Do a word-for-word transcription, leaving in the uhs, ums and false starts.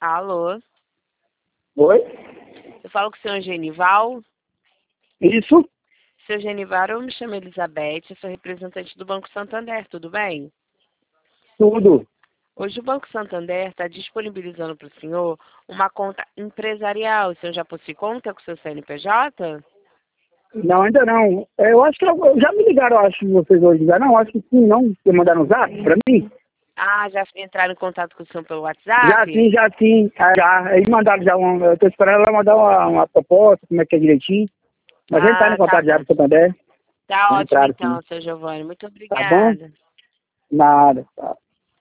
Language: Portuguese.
Alô? Oi? Eu falo com o senhor Genival. Isso? Seu Genival, eu me chamo Elizabeth, eu sou representante do Banco Santander, tudo bem? Tudo. Hoje o Banco Santander está disponibilizando para o senhor uma conta empresarial. O senhor já possui conta com o seu C N P J? Não, ainda não. É, Eu acho que eu- já me ligaram, eu acho, vocês hoje. Já não, acho que sim, não. Você mandaram um zap pra mim? Ah, já entraram em contato com o senhor pelo Já WhatsApp? sim, já sim. Ah, Já. Eles mandaram já um. Eu tô esperando ela mandar uma, uma proposta, como é que é direitinho. Mas ele tá Ah, no tá contato já bom. do Santander. Tá Já ótimo entraram sim. então, seu Giovanni. Muito Tá bom? obrigada. Nada. Tá.